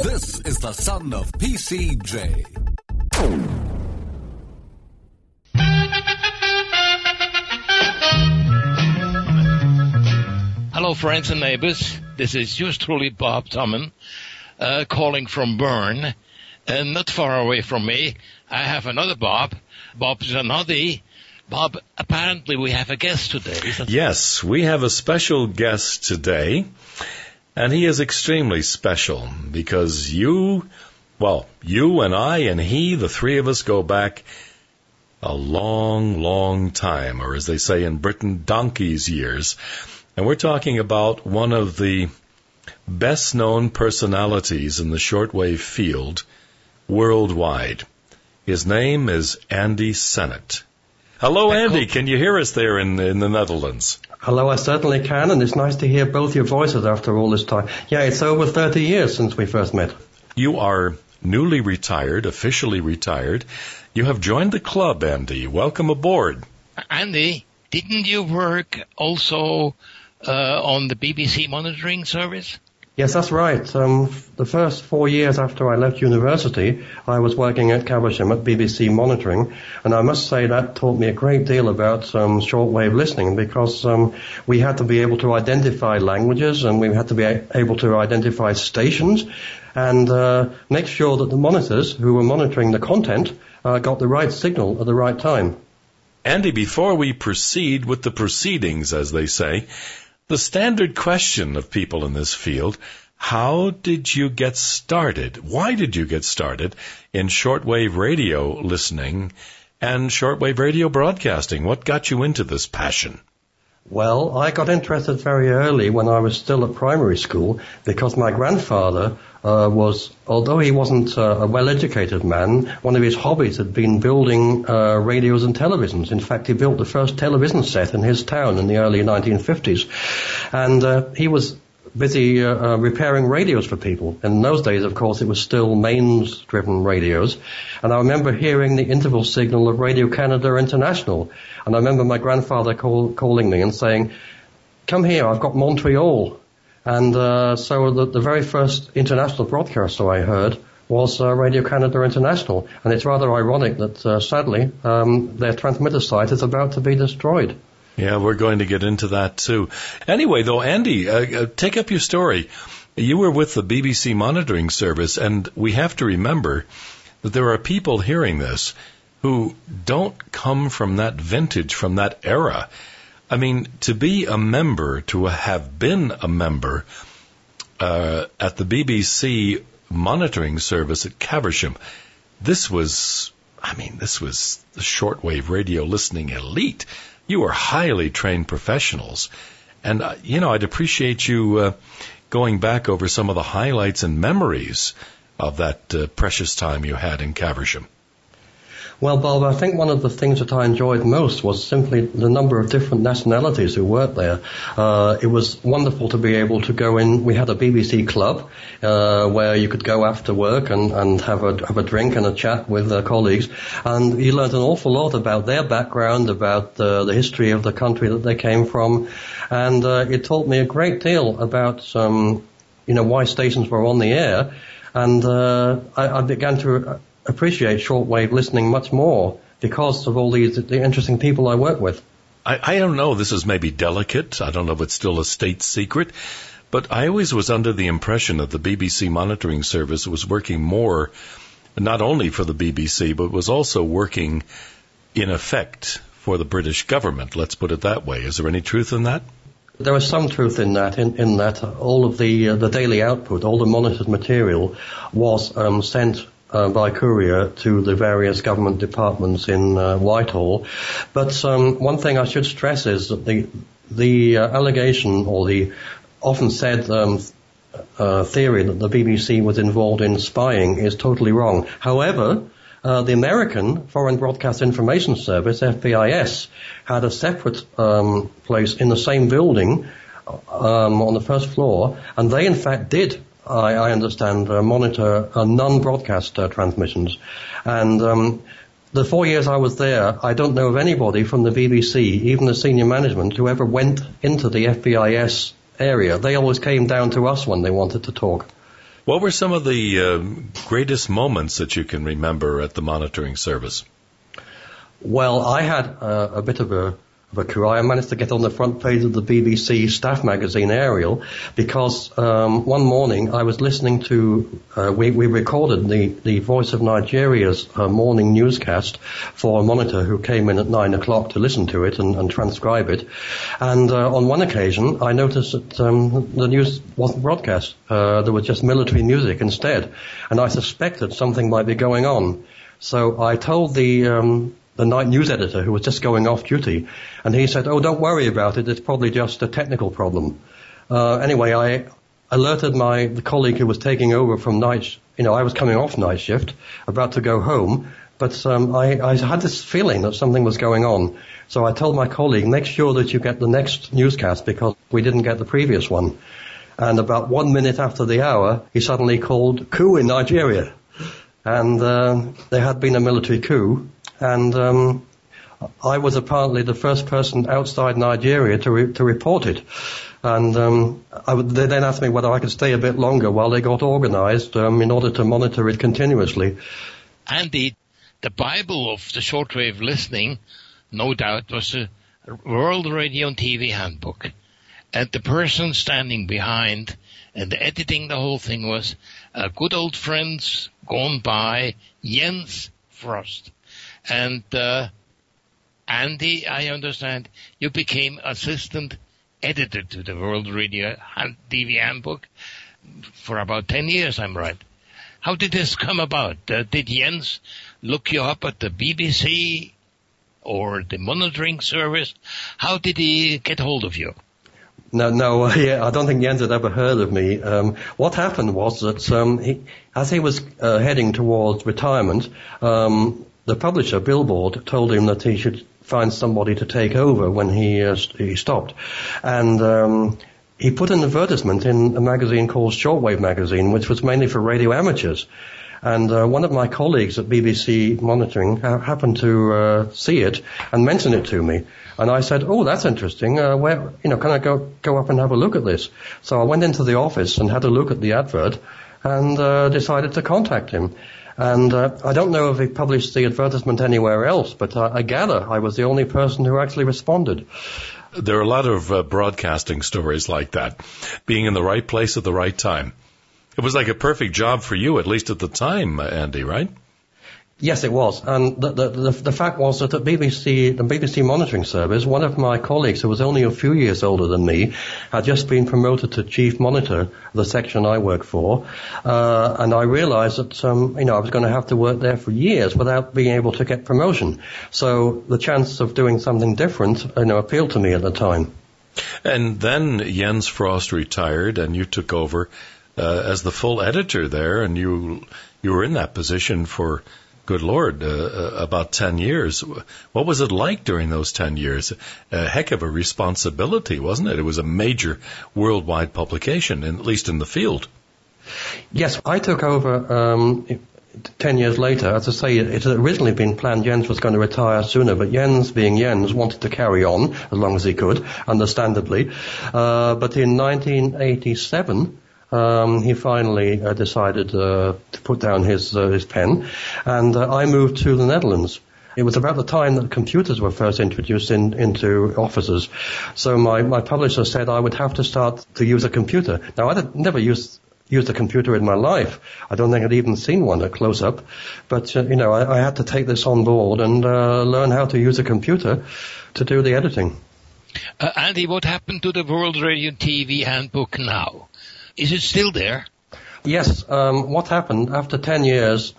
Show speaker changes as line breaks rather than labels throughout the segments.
This is the son of PCJ.
Hello, friends and neighbors. This is yours truly, Bob Tommen, calling from Bern. Not far away from me, I have another Bob, Bob Zanotti. Bob, apparently we have a guest today.
Yes, we have a special guest today, and he is extremely special because you and I and he, the three of us, go back a long, long time, or as they say in Britain, donkey's years. And we're talking about one of the best-known personalities in the shortwave field worldwide. His name is Andy Sennett. Hello, Andy. Can you hear us there in the Netherlands?
Hello, I certainly can, and it's nice to hear both your voices after all this time. Yeah, it's over 30 years since we first met.
You are newly retired, officially retired. You have joined the club, Andy. Welcome aboard.
Andy, didn't you work also on the BBC monitoring service?
Yes, that's right. The first 4 years after I left university, I was working at Caversham at BBC Monitoring, and I must say that taught me a great deal about shortwave listening because we had to be able to identify languages and we had to be able to identify stations and make sure that the monitors who were monitoring the content got the right signal at the right time.
Andy, before we proceed with the proceedings, as they say, the standard question of people in this field, how did you get started? Why did you get started in shortwave radio listening and shortwave radio broadcasting? What got you into this passion?
Well, I got interested very early when I was still at primary school because my grandfather although he wasn't a well-educated man, one of his hobbies had been building radios and televisions. In fact, he built the first television set in his town in the early 1950s. And he was busy repairing radios for people. In those days, of course, it was still mains-driven radios. And I remember hearing the interval signal of Radio Canada International. And I remember my grandfather calling me and saying, "Come here, I've got Montreal." And so the very first international broadcaster I heard was Radio Canada International. And it's rather ironic that, sadly, their transmitter site is about to be destroyed.
Yeah, we're going to get into that, too. Anyway, though, Andy, take up your story. You were with the BBC monitoring service, and we have to remember that there are people hearing this who don't come from that vintage, from that era. I mean, to be a member, to have been a member at the BBC monitoring service at Caversham, this was the shortwave radio listening elite. You were highly trained professionals. And, I'd appreciate you going back over some of the highlights and memories of that precious time you had in Caversham.
Well, Bob, I think one of the things that I enjoyed most was simply the number of different nationalities who worked there. It was wonderful to be able to go in. We had a BBC club where you could go after work and have a drink and a chat with colleagues, and you learned an awful lot about their background, about the history of the country that they came from, and it taught me a great deal about why stations were on the air, and I began to appreciate shortwave listening much more because of all the interesting people I work with.
I don't know, this is maybe delicate, I don't know if it's still a state secret, but I always was under the impression that the BBC monitoring service was working more, not only for the BBC, but was also working in effect for the British government, let's put it that way. Is there any truth in that?
There was some truth in that, in that all of the daily output, all the monitored material was sent by courier to the various government departments in Whitehall. But one thing I should stress is that the allegation or the often said theory that the BBC was involved in spying is totally wrong. However, the American Foreign Broadcast Information Service, FBIS, had a separate place in the same building on the first floor, and they in fact did, I understand, monitor non-broadcast transmissions. And the 4 years I was there, I don't know of anybody from the BBC, even the senior management, who ever went into the FBIS area. They always came down to us when they wanted to talk.
What were some of the greatest moments that you can remember at the monitoring service?
Well, I had a bit of a career. I managed to get on the front page of the BBC staff magazine, Ariel, because one morning I was listening to, we recorded the Voice of Nigeria's morning newscast for a monitor who came in at 9 o'clock to listen to it and transcribe it. And on one occasion I noticed that the news wasn't broadcast. There was just military music instead. And I suspected something might be going on. So I told the night news editor, who was just going off duty, and he said, "Oh, don't worry about it. It's probably just a technical problem." Anyway, I alerted the colleague who was taking over from night. I was coming off night shift, about to go home, but I had this feeling that something was going on. So I told my colleague, "Make sure that you get the next newscast because we didn't get the previous one." And about 1 minute after the hour, he suddenly called coup in Nigeria, and there had been a military coup. And I was apparently the first person outside Nigeria to report it. And they then asked me whether I could stay a bit longer while they got organized in order to monitor it continuously.
Andy, the Bible of the shortwave listening, no doubt, was a World Radio and TV Handbook. And the person standing behind and editing the whole thing was a good old friend gone by, Jens Frost. And Andy, I understand, you became assistant editor to the World Radio and TV Handbook for about 10 years, I'm right. How did this come about? Did Jens look you up at the BBC or the monitoring service? How did he get hold of you?
No, I don't think Jens had ever heard of me. What happened was that as he was heading towards retirement, the publisher, Billboard, told him that he should find somebody to take over when he stopped. And he put an advertisement in a magazine called Shortwave Magazine, which was mainly for radio amateurs. And one of my colleagues at BBC Monitoring happened to see it and mention it to me. And I said, "Oh, that's interesting. Can I go up and have a look at this?" So I went into the office and had a look at the advert and decided to contact him. And I don't know if he published the advertisement anywhere else, but I gather I was the only person who actually responded.
There are a lot of broadcasting stories like that, being in the right place at the right time. It was like a perfect job for you, at least at the time, Andy, right?
Yes, it was. And the fact was that at the BBC Monitoring Service, one of my colleagues, who was only a few years older than me, had just been promoted to chief monitor, the section I work for. And I realized that, I was going to have to work there for years without being able to get promotion. So the chance of doing something different, appealed to me at the time.
And then Jens Frost retired and you took over as the full editor there, and you were in that position for, good Lord, about 10 years. What was it like during those 10 years? A heck of a responsibility, wasn't it? It was a major worldwide publication, at least in the field.
Yes, I took over 10 years later. As I say, it had originally been planned Jens was going to retire sooner, but Jens, being Jens, wanted to carry on as long as he could, understandably. But in 1987, he finally decided to put down his pen, and I moved to the Netherlands. It was about the time that computers were first introduced into offices. So my publisher said I would have to start to use a computer. Now, I'd never used a computer in my life. I don't think I'd even seen one at close-up. But, I had to take this on board and learn how to use a computer to do the editing.
Andy, what happened to the World Radio TV Handbook now? Is it still there?
Yes. What happened, after 10 years,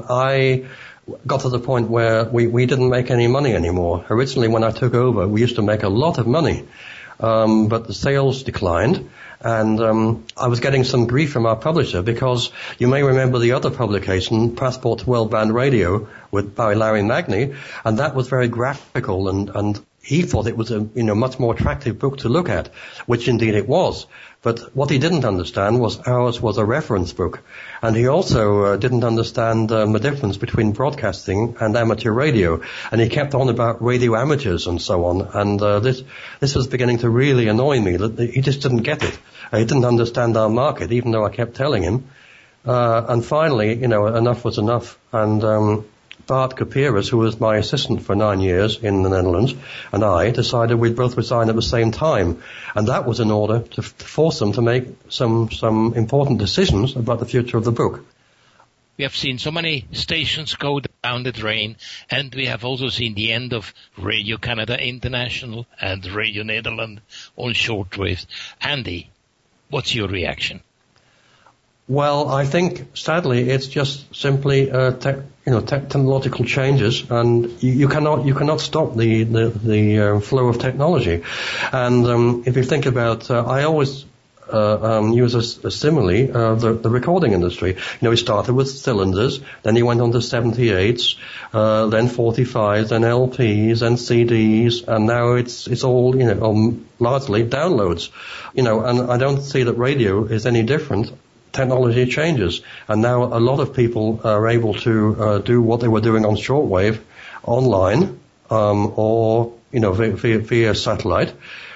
I got to the point where we didn't make any money anymore. Originally, when I took over, we used to make a lot of money. But the sales declined, and I was getting some grief from our publisher because you may remember the other publication, Passport to World Band Radio, by Larry Magny, and that was very graphical, and he thought it was a much more attractive book to look at, which indeed it was. But what he didn't understand was ours was a reference book. And he also didn't understand the difference between broadcasting and amateur radio. And he kept on about radio amateurs and so on. And this was beginning to really annoy me, that he just didn't get it. He didn't understand our market, even though I kept telling him. And finally, enough was enough. And Bart Couperus, who was my assistant for 9 years in the Netherlands, and I decided we'd both resign at the same time. And that was in order to force them to make some important decisions about the future of the book.
We have seen so many stations go down the drain, and we have also seen the end of Radio Canada International and Radio Nederland on shortwave. Andy, what's your reaction?
Well, I think, sadly, it's just simply technological changes, and you cannot stop the flow of technology. And if you think about, I always use a simile, the recording industry. He started with cylinders, then he went on to 78s, then 45s, then LPs, then CDs, and now it's all largely downloads. And I don't see that radio is any different. Technology changes, and now a lot of people are able to do what they were doing on shortwave online, or via satellite.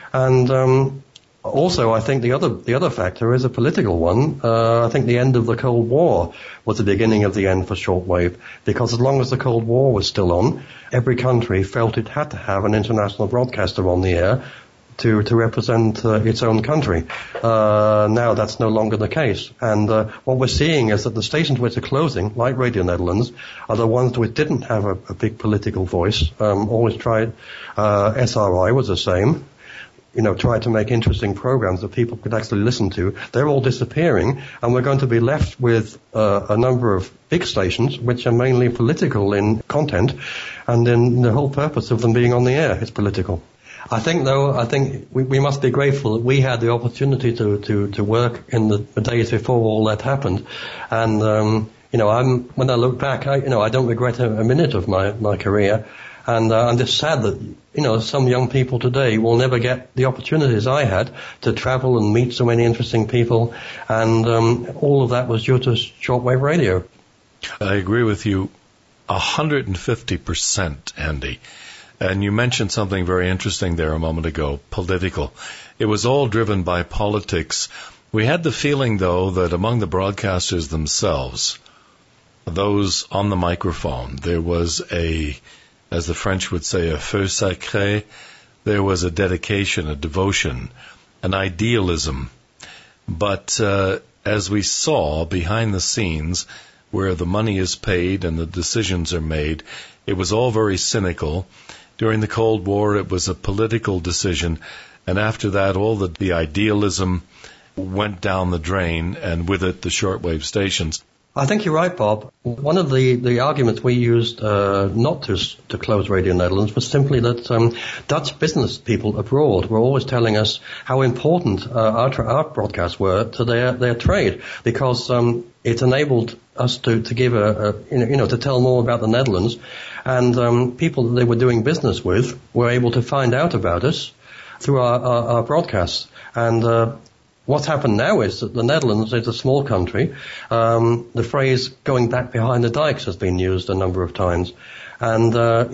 And also, I think the other factor is a political one. I think the end of the Cold War was the beginning of the end for shortwave, because as long as the Cold War was still on, every country felt it had to have an international broadcaster on the air to represent its own country. Now that's no longer the case. And what we're seeing is that the stations which are closing, like Radio Netherlands, are the ones which didn't have a big political voice. Always tried. SRI was the same. Tried to make interesting programs that people could actually listen to. They're all disappearing, and we're going to be left with a number of big stations which are mainly political in content, and in the whole purpose of them being on the air is political. I think we must be grateful that we had the opportunity to work in the days before all that happened. And, when I look back, I don't regret a minute of my career. And I'm just sad that, some young people today will never get the opportunities I had to travel and meet so many interesting people. And all of that was due to shortwave radio.
I agree with you 150%, Andy. And you mentioned something very interesting there a moment ago, political. It was all driven by politics. We had the feeling, though, that among the broadcasters themselves, those on the microphone, there was as the French would say, a feu sacré. There was a dedication, a devotion, an idealism. But as we saw behind the scenes, where the money is paid and the decisions are made, it was all very cynical. During the Cold War, it was a political decision, and after that, all the idealism went down the drain, and with it, the shortwave stations.
I think you're right, Bob. One of the arguments we used not to close Radio Netherlands was simply that Dutch business people abroad were always telling us how important our broadcasts were to their trade, because it enabled us to give to tell more about the Netherlands, and people that they were doing business with were able to find out about us through our broadcasts. And what's happened now is that the Netherlands is a small country. The phrase "going back behind the dikes" has been used a number of times, and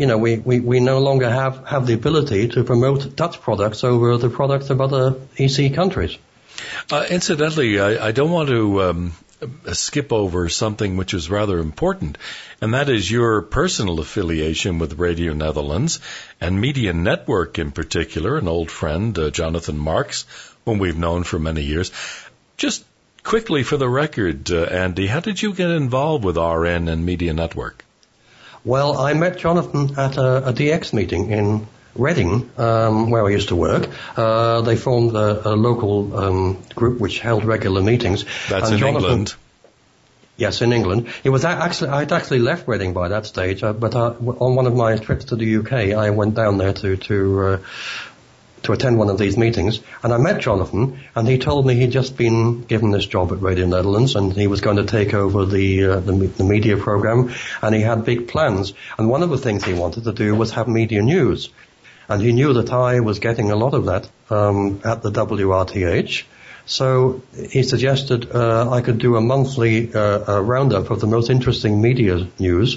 we no longer have the ability to promote Dutch products over the products of other EC countries.
Incidentally, I don't want to skip over something which is rather important, and that is your personal affiliation with Radio Netherlands and Media Network in particular, an old friend, Jonathan Marks, whom we've known for many years. Just quickly for the record, Andy, how did you get involved with RN and Media Network?
Well, I met Jonathan at a DX meeting in Reading, where I used to work. They formed a local group which held regular meetings.
That's in England.
Yes, in England. It was I'd actually left Reading by that stage, but on one of my trips to the UK, I went down there to attend one of these meetings, and I met Jonathan, and he told me he'd just been given this job at Radio Netherlands, and he was going to take over the media program, and he had big plans. And one of the things he wanted to do was have media news. And he knew that I was getting a lot of that at the WRTH. So he suggested I could do a monthly roundup of the most interesting media news.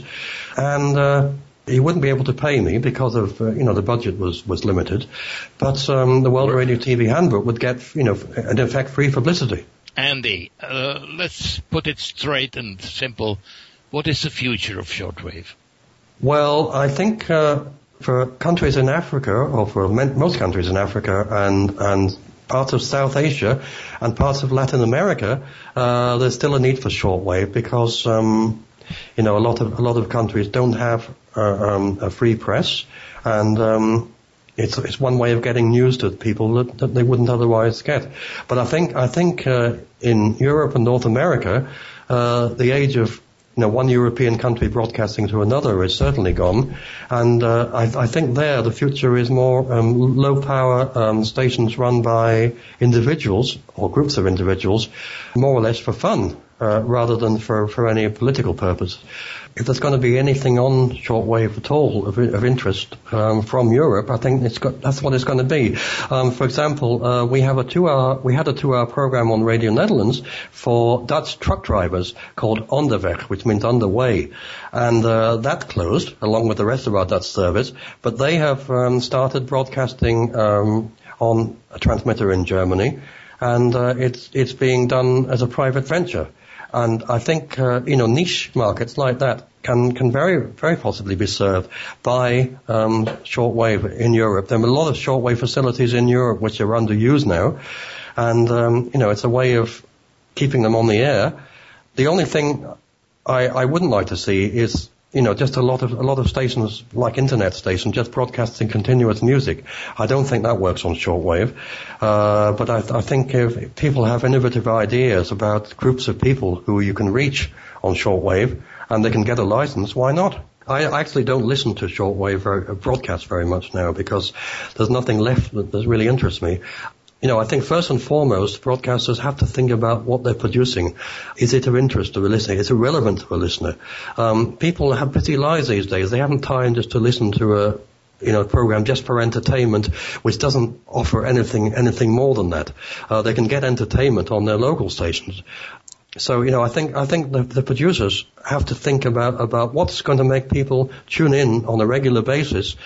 And he wouldn't be able to pay me because of, the budget was limited. But the World Radio TV Handbook would get, in effect, free publicity.
Andy, let's put it straight and simple. What is the future of shortwave?
Well, I think for countries in Africa, or for most countries in Africa and parts of South Asia and parts of Latin America, there's still a need for shortwave because a lot of countries don't have a free press, and it's one way of getting news to people that they wouldn't otherwise get. But I think in Europe and North America, the age of one European country broadcasting to another is certainly gone, and I think there the future is more low power stations run by individuals or groups of individuals, more or less for fun rather than for any political purpose. If there's going to be anything on shortwave at all of interest from Europe, I think that's what it's going to be. For example, we had a 2-hour program on Radio Netherlands for Dutch truck drivers called Onderweg, which means underway, and that closed along with the rest of our Dutch service. But they have started broadcasting on a transmitter in Germany, and it's being done as a private venture. And I think, niche markets like that can very, very possibly be served by shortwave in Europe. There are a lot of shortwave facilities in Europe which are underused now. And, it's a way of keeping them on the air. The only thing I wouldn't like to see is, just a lot of stations like internet stations just broadcasting continuous music. I don't think that works on shortwave. But I think if people have innovative ideas about groups of people who you can reach on shortwave and they can get a license, why not? I actually don't listen to shortwave broadcasts very much now because there's nothing left that really interests me. I think first and foremost, broadcasters have to think about what they're producing. Is it of interest to a listener? Is it relevant to a listener? People have busy lives these days. They haven't time just to listen to a program just for entertainment, which doesn't offer anything more than that. They can get entertainment on their local stations. So, I think the producers have to think about what's going to make people tune in on a regular basis,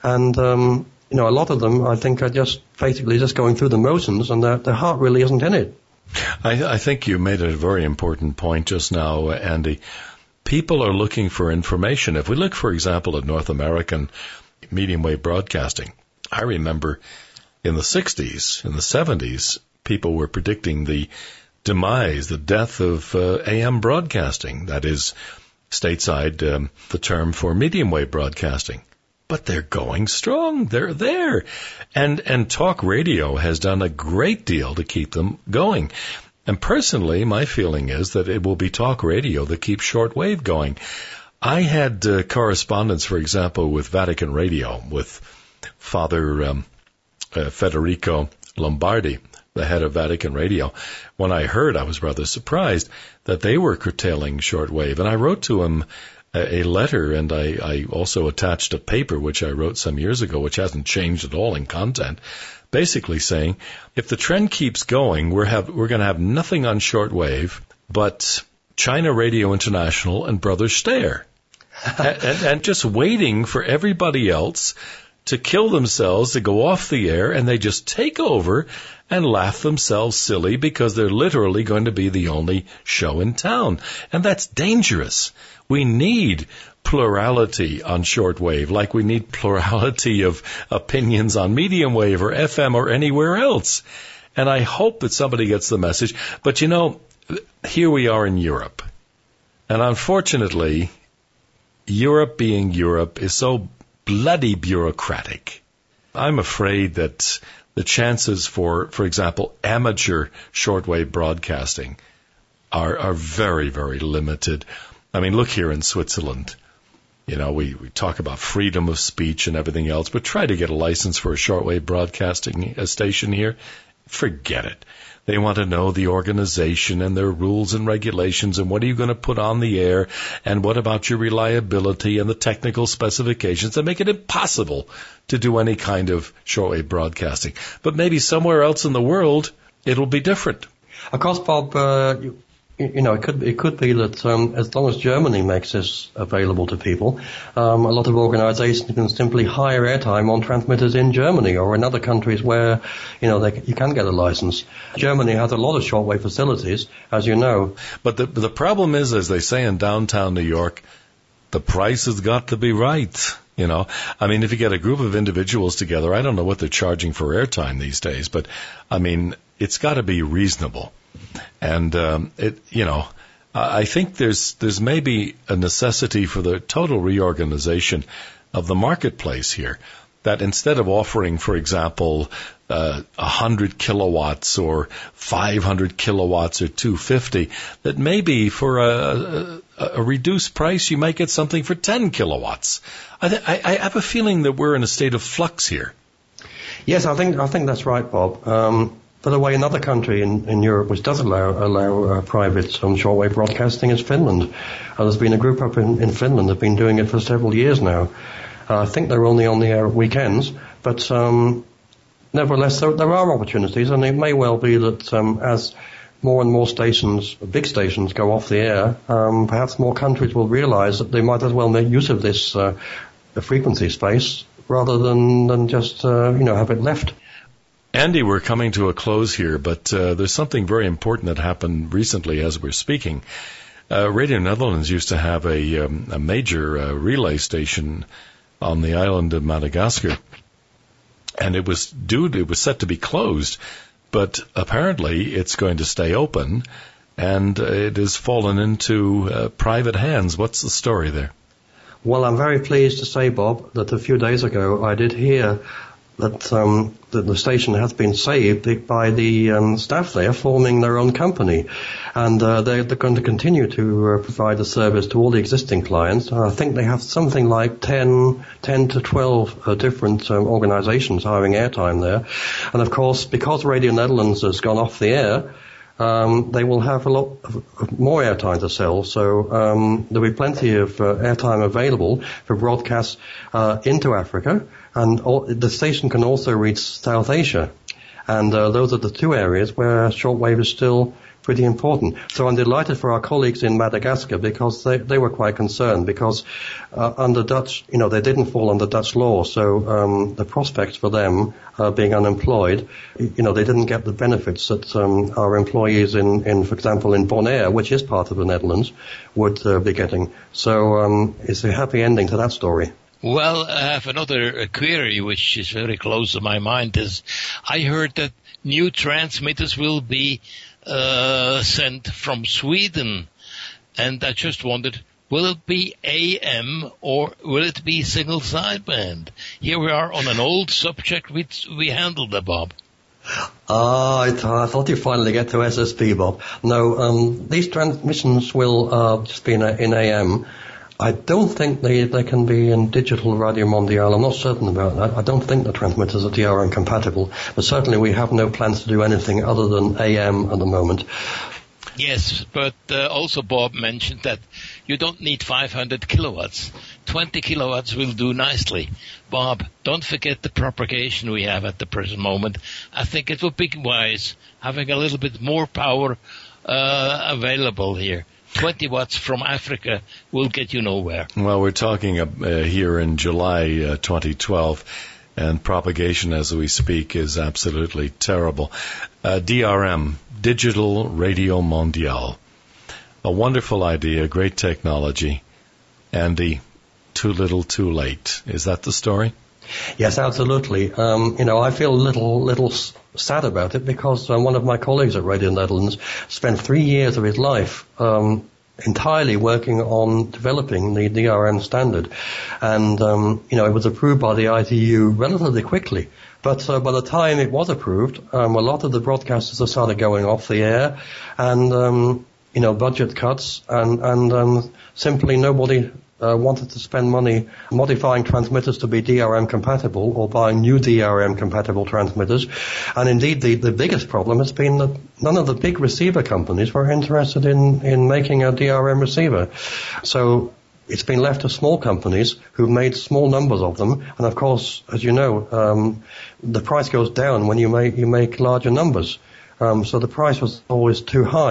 and a lot of them, I think, are basically just going through the motions, and their heart really isn't in it.
I think you made a very important point just now, Andy. People are looking for information. If we look, for example, at North American medium wave broadcasting, I remember in the 60s, in the 70s, people were predicting the demise, the death of AM broadcasting. That is, stateside, the term for medium wave broadcasting. But they're going strong. They're there. And talk radio has done a great deal to keep them going. And personally, my feeling is that it will be talk radio that keeps shortwave going. I had correspondence, for example, with Vatican Radio, with Father Federico Lombardi, the head of Vatican Radio. When I heard, I was rather surprised that they were curtailing shortwave. And I wrote to him a letter, and I also attached a paper which I wrote some years ago, which hasn't changed at all in content, basically saying, if the trend keeps going, we're going to have nothing on shortwave but China Radio International and Brother Steyer, and just waiting for everybody else to kill themselves, to go off the air, and they just take over and laugh themselves silly because they're literally going to be the only show in town. And that's dangerous. We need plurality on shortwave, like we need plurality of opinions on medium wave or FM or anywhere else. And I hope that somebody gets the message. But here we are in Europe. And unfortunately, Europe being Europe is so bloody bureaucratic. I'm afraid that the chances for example, amateur shortwave broadcasting are very, very limited. I mean, look here in Switzerland. We talk about freedom of speech and everything else, but try to get a license for a shortwave broadcasting station here. Forget it. They want to know the organization and their rules and regulations and what are you going to put on the air and what about your reliability and the technical specifications that make it impossible to do any kind of shortwave broadcasting. But maybe somewhere else in the world, it'll be different.
Of course, Bob, it could be that as long as Germany makes this available to people, a lot of organisations can simply hire airtime on transmitters in Germany or in other countries where, you can get a licence. Germany has a lot of shortwave facilities, as you know.
But the problem is, as they say in downtown New York, the price has got to be right. I mean, if you get a group of individuals together, I don't know what they're charging for airtime these days, but I mean, it's got to be reasonable. And I think there's maybe a necessity for the total reorganization of the marketplace here. That instead of offering, for example, 100 kilowatts or 500 kilowatts or 250, that maybe for a reduced price you might get something for 10 kilowatts. I have a feeling that we're in a state of flux here.
Yes, I think that's right, Bob. By the way, another country in Europe which does allow private shortwave broadcasting is Finland. There's been a group up in Finland that have been doing it for several years now. I think they're only on the air at weekends, but nevertheless, there are opportunities, and it may well be that as more and more stations, big stations, go off the air, perhaps more countries will realise that they might as well make use of this frequency space rather than just have it left.
Andy, we're coming to a close here, but there's something very important that happened recently as we're speaking. Radio Netherlands used to have a major relay station on the island of Madagascar, and it was set to be closed, but apparently it's going to stay open, and it has fallen into private hands. What's the story there?
Well, I'm very pleased to say, Bob, that a few days ago I did hear that the station has been saved by the staff there forming their own company, and they're going to continue to provide the service to all the existing clients. I think they have something like 10 to 12 different organisations hiring airtime there, and of course, because Radio Netherlands has gone off the air, they will have a lot more airtime to sell, so there'll be plenty of airtime available for broadcasts into Africa, and the station can also reach South Asia, and those are the two areas where shortwave is still pretty important. So I'm delighted for our colleagues in Madagascar, because they were quite concerned, because under Dutch, they didn't fall under Dutch law, so the prospects for them being unemployed, they didn't get the benefits that our employees in, for example, in Bonaire, which is part of the Netherlands, would be getting. So it's a happy ending to that story.
Well, I have another query which is very close to my mind. I heard that new transmitters will be sent from Sweden, and I just wondered, will it be AM or will it be single sideband? Here we are on an old subject which we handled, Bob.
I thought you'd finally get to SSP, Bob. No, these transmissions will just be in AM. I don't think they can be in digital Radio Mondiale. I'm not certain about that. I don't think the transmitters are DRM compatible, but certainly we have no plans to do anything other than AM at the moment.
Yes, but also Bob mentioned that you don't need 500 kilowatts. 20 kilowatts will do nicely. Bob, don't forget the propagation we have at the present moment. I think it would be wise having a little bit more power available here. 20 watts from Africa will get you nowhere.
Well, we're talking here in July 2012, and propagation as we speak is absolutely terrible. DRM, Digital Radio Mondiale. A wonderful idea, great technology. Andy, too little, too late. Is that the story?
Yes, absolutely. I feel a little sad about it, because one of my colleagues at Radio Netherlands spent 3 years of his life entirely working on developing the DRM standard, and it was approved by the ITU relatively quickly. But by the time it was approved, a lot of the broadcasters have started going off the air, and budget cuts, and simply nobody wanted to spend money modifying transmitters to be DRM compatible or buying new DRM compatible transmitters. And indeed, the biggest problem has been that none of the big receiver companies were interested in making a DRM receiver. So it's been left to small companies who've made small numbers of them. And of course, as you know, the price goes down when you make larger numbers. So the price was always too high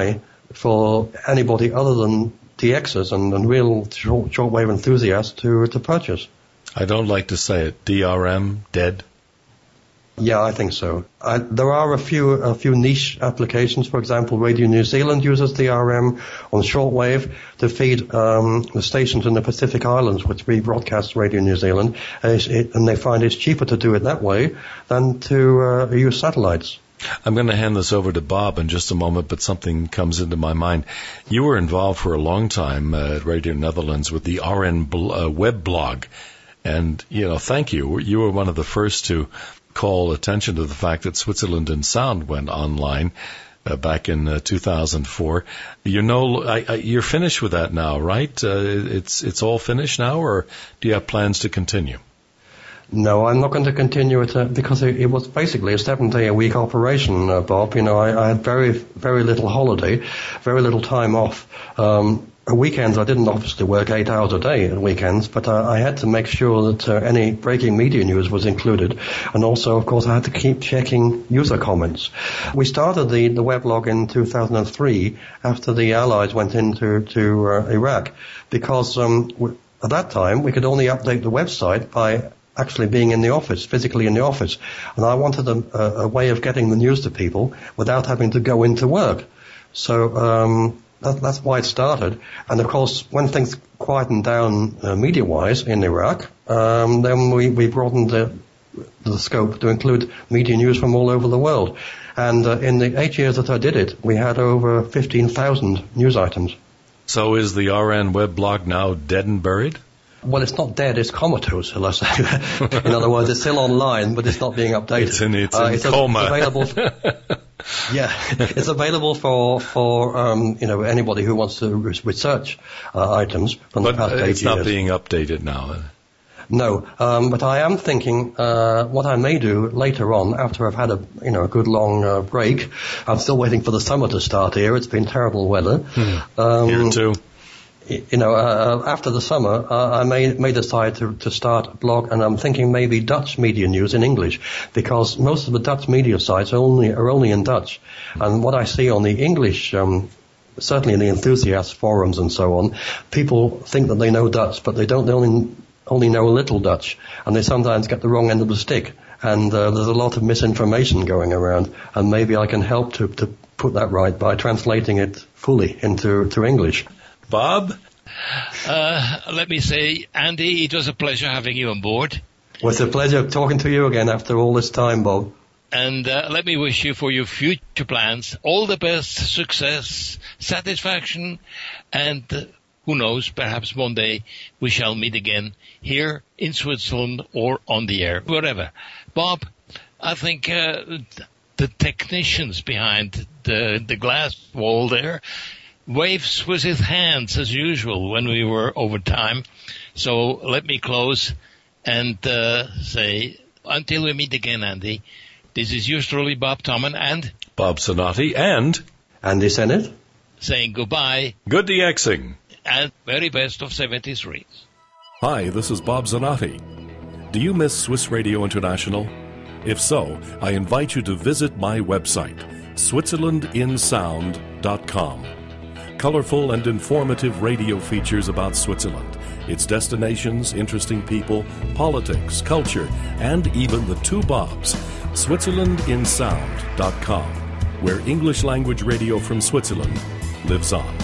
for anybody other than DXers and real shortwave enthusiasts to purchase.
I don't like to say it. DRM, dead?
Yeah, I think so. There are a few niche applications. For example, Radio New Zealand uses DRM on shortwave to feed the stations in the Pacific Islands, which rebroadcast Radio New Zealand, and they find it's cheaper to do it that way than to use satellites.
I'm going to hand this over to Bob in just a moment, but something comes into my mind. You were involved for a long time at Radio Netherlands with the RN web blog. And, thank you. You were one of the first to call attention to the fact that Switzerland in Sound went online back in 2004. You're finished with that now, right? It's all finished now, or do you have plans to continue?
No, I'm not going to continue it because it was basically a 7-day-a-week operation, Bob. I had very, very little holiday, very little time off. Weekends, I didn't obviously work 8 hours a day at weekends, but I had to make sure that any breaking media news was included. And also, of course, I had to keep checking user comments. We started the weblog in 2003 after the Allies went into Iraq, because at that time we could only update the website by actually being in the office, physically in the office. And I wanted a way of getting the news to people without having to go into work. So that's why it started. And of course, when things quietened down media-wise in Iraq, then we broadened the scope to include media news from all over the world. And in the 8 years that I did it, we had over 15,000 news items.
So is the RN web blog now dead and buried?
Well, it's not dead, it's comatose, shall I say. In other words, it's still online, but it's not being updated.
It's in coma.
Available yeah, it's available for anybody who wants to research items from the past 8 years.
But it's not being updated now.
No, but I am thinking what I may do later on, after I've had a good long break. I'm still waiting for the summer to start here. It's been terrible weather.
Here too.
After the summer, I may decide to start a blog, and I'm thinking maybe Dutch media news in English, because most of the Dutch media sites are only in Dutch. And what I see on the English, certainly in the enthusiast forums and so on, people think that they know Dutch, but they don't. They only know a little Dutch, and they sometimes get the wrong end of the stick. And there's a lot of misinformation going around, and maybe I can help to put that right by translating it fully into English.
Bob?
Let me say, Andy, it was a pleasure having you on board.
Well, it's a pleasure talking to you again after all this time, Bob.
And let me wish you for your future plans all the best, success, satisfaction, and who knows, perhaps one day we shall meet again here in Switzerland or on the air, wherever. Bob, I think the technicians behind the glass wall there waves with his hands as usual when we were over time. So let me close and say, until we meet again, Andy, this is yours truly, Bob Tommen, and
Bob Zanotti, and
Andy Sennett,
saying goodbye.
Good DXing.
And very best of 73.
Hi, this is Bob Zanotti. Do you miss Swiss Radio International? If so, I invite you to visit my website, SwitzerlandInSound.com. Colorful and informative radio features about Switzerland, its destinations, interesting people, politics, culture, and even the two Bobs. SwitzerlandInSound.com, where English language radio from Switzerland lives on.